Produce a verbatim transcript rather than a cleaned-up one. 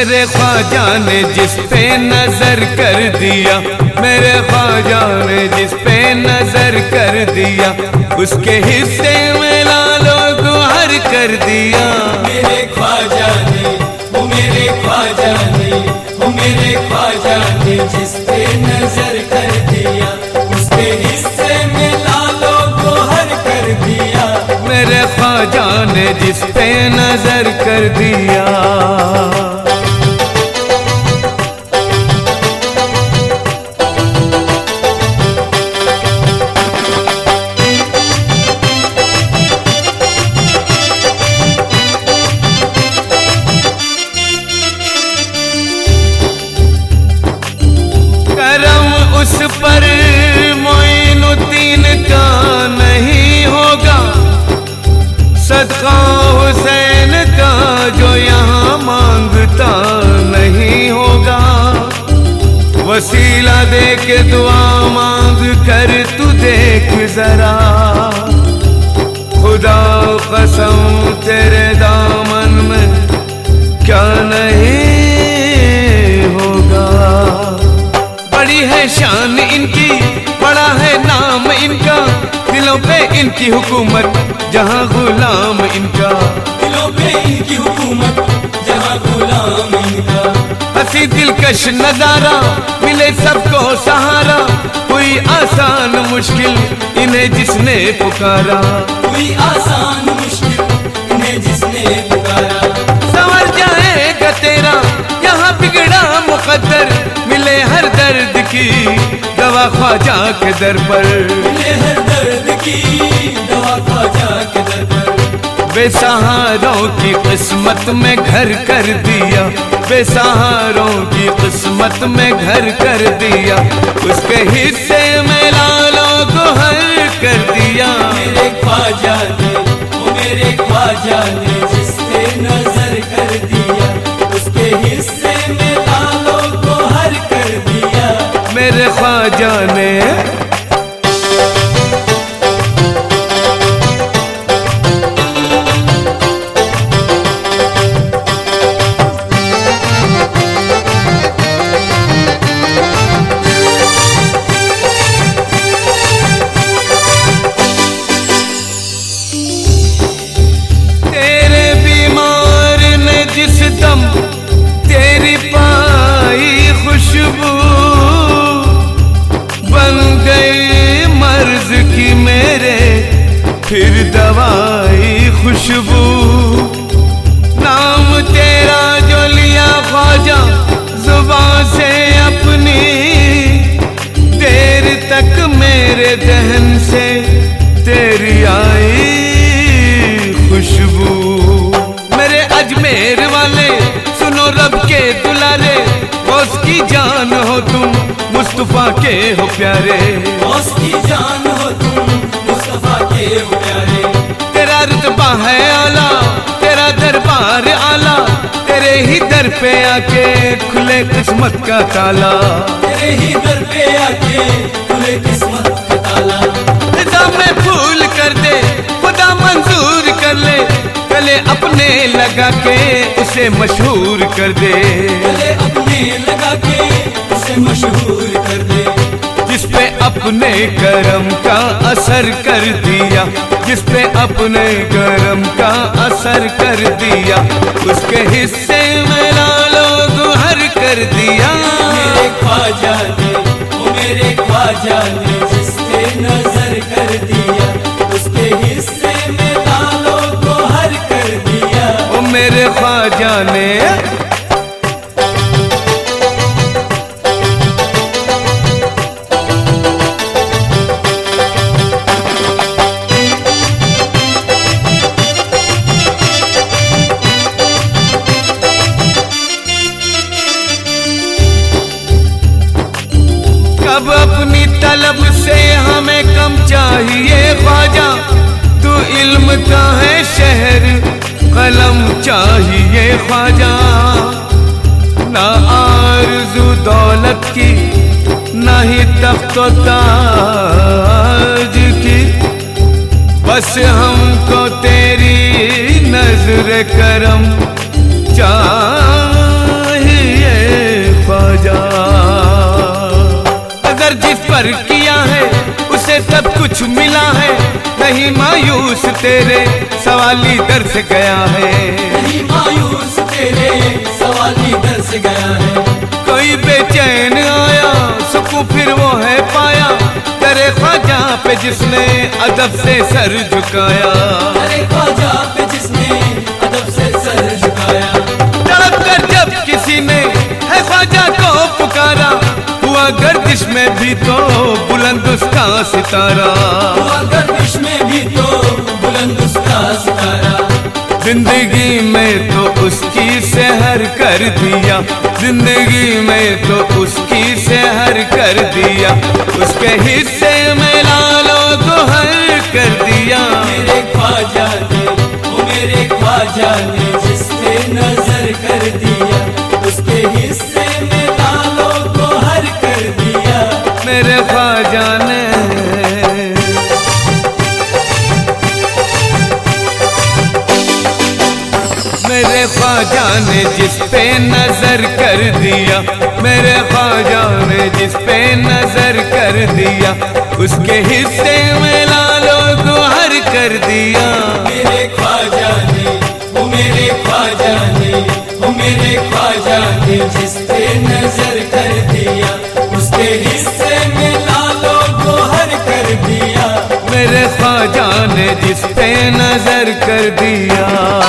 मेरे ख्वाजा ने जिस पे नजर कर दिया, मेरे ख्वाजा ने जिस पे नजर कर दिया, उसके हिस्से में लालो गुहर कर दिया। मेरे ख्वाजा ने, वो मेरे ख्वाजा ने, वो मेरे ख्वाजा ने जिस पे नजर कर दिया, उसके हिस्से में लालो गुहर कर दिया। मेरे ख्वाजा ने जिस पे नजर कर दिया। उस पर मोइनुद्दीन का नहीं होगा, सदका हुसैन का जो यहाँ मांगता नहीं होगा। वसीला दे के दुआ मांग कर तू देख जरा, खुदा कसम तेरे दामन में क्या नहीं होगा। बड़ी है शान इनकी, बड़ा है नाम इनका, दिलों पे इनकी हुकूमत जहाँ गुलाम इनका। दिलों पे इनकी हुकूमत जहाँ गुलाम इनका। हंसी दिलकश नजारा मिले सबको सहारा, कोई आसान मुश्किल इन्हें जिसने पुकारा। कोई आसान मुश्किल इन्हें जिसने पुकारा। संवर जाएगा तेरा यहाँ बिगड़ा मुकद्दर, मिले हर दर्द की दवा ख्वाजा के दर पर। मिले हर दर्द की दवा ख्वाजा के दर पर। बेसहारों की किस्मत में घर कर दिया, बेसहारों की किस्मत में घर कर दिया, उसके हिस्से में लालो गुहर कर दिया। मेरे ख्वाजा ने, वो मेरे ख्वाजा ने जिस पे नजर कर दिया, उसके हिस्से में लालो गुहर कर दिया। मेरे ख्वाजा ने तेरे बीमार ने जिस दम तेरी पाई खुशबू, बन गई मर्ज की मेरे फिर दवाई खुशबू। नाम तेरा जो लिया ख्वाजा जुबान से अपनी, देर तक मेरे दहन से तेरी आई खुशबू। मेरे अजमेर वाले सुनो रब के दुलारे, उसकी जान हो तुम मुस्तफा के हो प्यारे। उसकी जान हो तुम मुस्तफा के हो प्यारे। तेरा रुतबा है आला, तेरा दरबार आला, तेरे ही दर पे आके खुले किस्मत का ताला। तेरे ही दर पे आके खुले किस्मत का ताला। खुदा में फूल कर दे, खुदा मंजूर कर ले, गले अपने लगा के उसे मशहूर कर दे। गले अपने लगा के उसे मशहूर कर दे। जिस पे अपने करम का असर कर दिया, जिस पे अपने करम का असर कर दिया, उसके हिस्से में लालो गुहर कर दिया। मेरे ख्वाजा ने, वो मेरे ख्वाजा ने जिस पे नजर कर दिया, उसके हिस्से में लालो गुहर कर दिया। वो मेरे ख्वाजा ने अब अपनी तलब से हमें कम चाहिए ख्वाजा, तू इल्म का है शहर, कलम चाहिए ख्वाजा। ना आरज़ू दौलत की, ना ही तख्त व ताज की, बस हमको तेरी नजर करम चाहिए पर किया है उसे सब कुछ मिला है, नहीं मायूस तेरे सवाली दर से गया है, नहीं मायूस तेरे सवाली दर से गया है। कोई बेचैन आया सुकून फिर वो है पाया, तेरे ख्वाजा पे जिसने अदब से सर झुकाया, तेरे ख्वाजा पे जिसने अदब से सर झुकाया। तड़प कर जब किसी ने है ख्वाजा को पुकारा, हुआ गर्दिश में भी तो बुलंद उसका सितारा, हुआ गर्दिश में भी तो बुलंद उसका सितारा। जिंदगी में तो उसकी सेहर कर दिया, जिंदगी में तो उसकी सेहर कर दिया, उसके हिस्से में लालो गोहर कर दिया। मेरे ख्वाजा ने, वो मेरे ख्वाजा ने जिस पे नजर कर दिया, उसके हिस्से में लालो गोहर कर दिया। मेरे ख्वाजा ने मेरे ख्वाजा ने जिस पे नजर कर दिया, मेरे ख्वाजा ने जिस पे नजर कर दिया, उसके हिस्से में लालो गोहर कर दिया। मेरे ख्वाजा ने, वो मेरे ख्वाजा ने, वो मेरे ख्वाजा ने जिस पे नजर कर दिया, उसके हिस्से में लालो गोहर कर दिया। मेरे ख्वाजा ने जिस पे नजर कर दिया।